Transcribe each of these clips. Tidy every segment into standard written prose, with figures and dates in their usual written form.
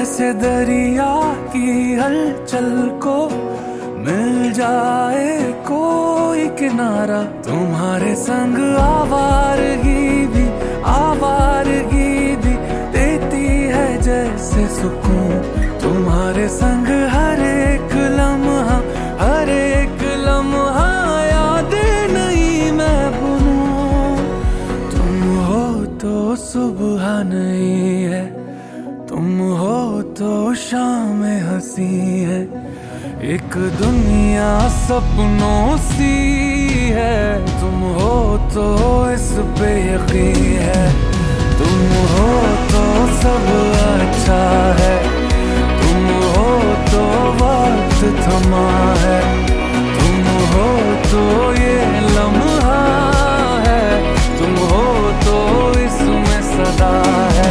जैसे दरिया की हलचल को मिल जाए कोई किनारा। तुम्हारे संग आवारगी भी देती है जैसे सुकून। तुम्हारे संग हर एक लम्हा याद नहीं मैं भूलूं। तुम हो तो सुबह नहीं है, तुम हो तो शाम हंसी है। एक दुनिया सपनों सी है, तुम हो तो इस पे यकीन है। तुम हो तो सब अच्छा है, तुम हो तो वक्त थमा है। तुम हो तो ये लम्हा है, तुम हो तो इसमें सदा है।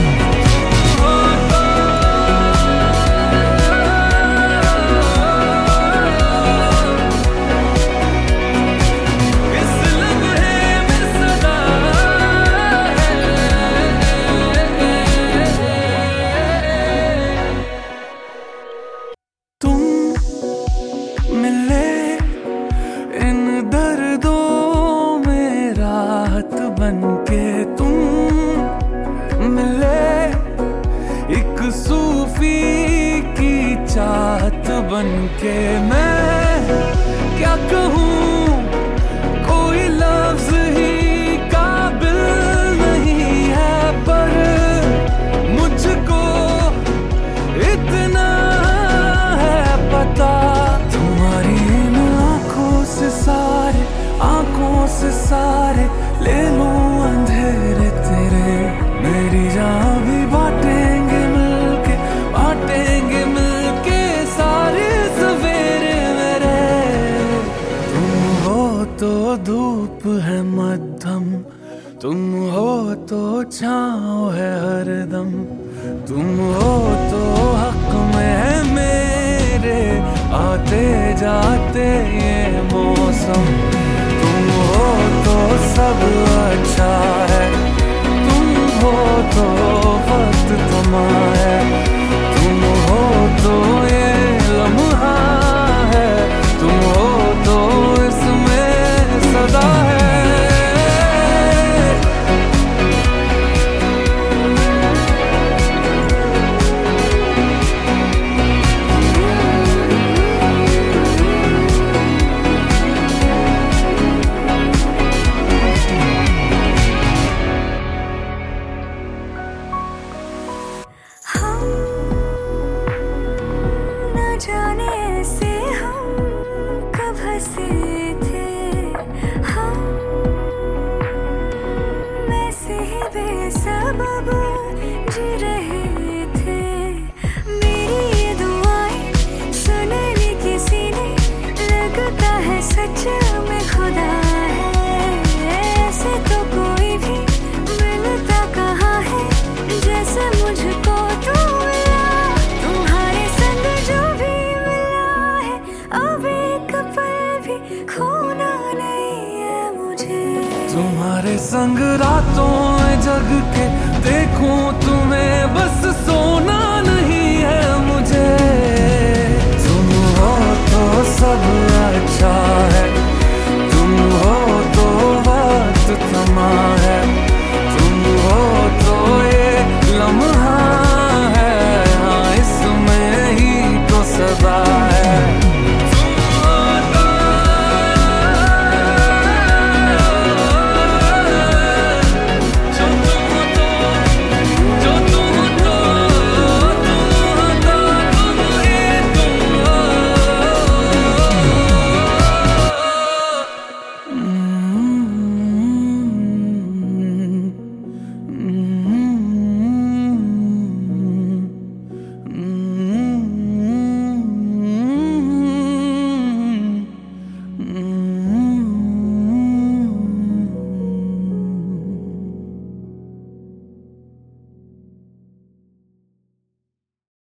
बनके तुम मिले एक सूफी की चाहत बनके। मैं क्या कहूँ, कोई लफ्ज ही काबिल नहीं है, पर मुझको इतना है पता। तुम्हारी इन आंखों से सारे ले लूं अंधेरे तेरे। मेरी जान भी बांटेंगे मिलके सारे सवेरे मेरे। तुम हो तो धूप है मध्यम, तुम हो तो छाँव है हरदम। तुम हो तो हक में है मेरे आते जाते ये मौसम। तुम हो तो सब अच्छा है, तुम हो तो वक्त थमा है। तुम हो तो ये लम्हा है, तुम हो तो इसमें सदा है। जाने से हम कब हंसे थे, हम वैसे ही बेसबब जी रहे थे। मेरी ये दुआएं सुनने किसी ने, लगता है सच में खुदा है। ऐसे तो कोई भी मिलता कहाँ है जैसे मुझको तू मिला। तुम्हारे संग जो भी मिला है, अब एक पल भी खोना नहीं है मुझे। तुम्हारे संग रात